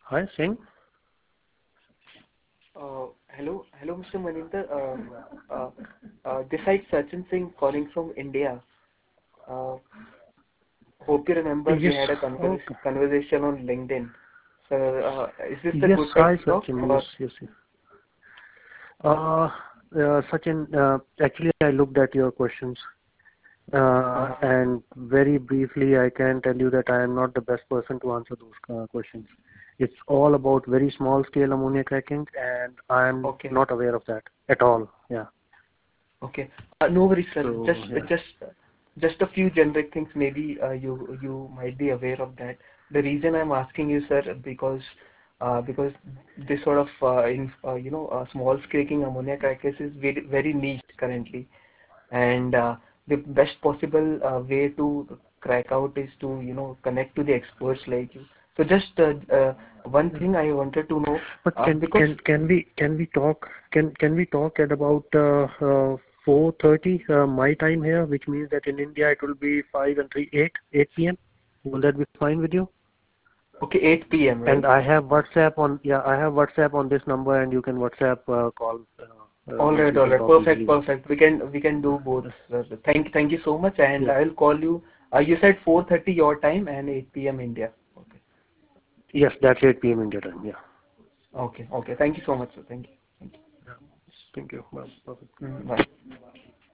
Hi, Singh. Hello, Mr. Maninder. This side Sachin Singh calling from India. Uh, Hope you remember we Yes. had a Okay. conversation on LinkedIn. So, is this a Yes. good time Hi, to talk? Sachin. Yes. Or Yes. Yes. Sachin, actually, I looked at your questions, uh, and very briefly, I can tell you that I am not the best person to answer those questions. It's all about very small scale ammonia cracking, and I am okay, not aware of that at all. Yeah. okay. No worries, sir. So yeah. Just a few generic things. Maybe you might be aware of that. The reason I'm asking you, sir, because this sort of small scale ammonia crackers is very niche currently. And the best possible way to crack out is to connect to the experts like you. So just one thing I wanted to know, But because can we talk can we talk at about 4:30 my time here, which means that in India it will be 5 and 3 8 p.m. Will that be fine with you? okay, 8 p.m., And right? I have WhatsApp on, yeah, I have WhatsApp on this number, and you can WhatsApp call. All We can right, talk perfect, easily. perfect. We can do both, sir. Thank you so much, and Yeah. I'll call you. You said 4:30 your time and 8 p.m. India. Okay, Yes, that's 8 p.m. India time. Yeah. okay. Thank you so much, sir. Thank you. Yeah. Thank you. Well, perfect. Bye.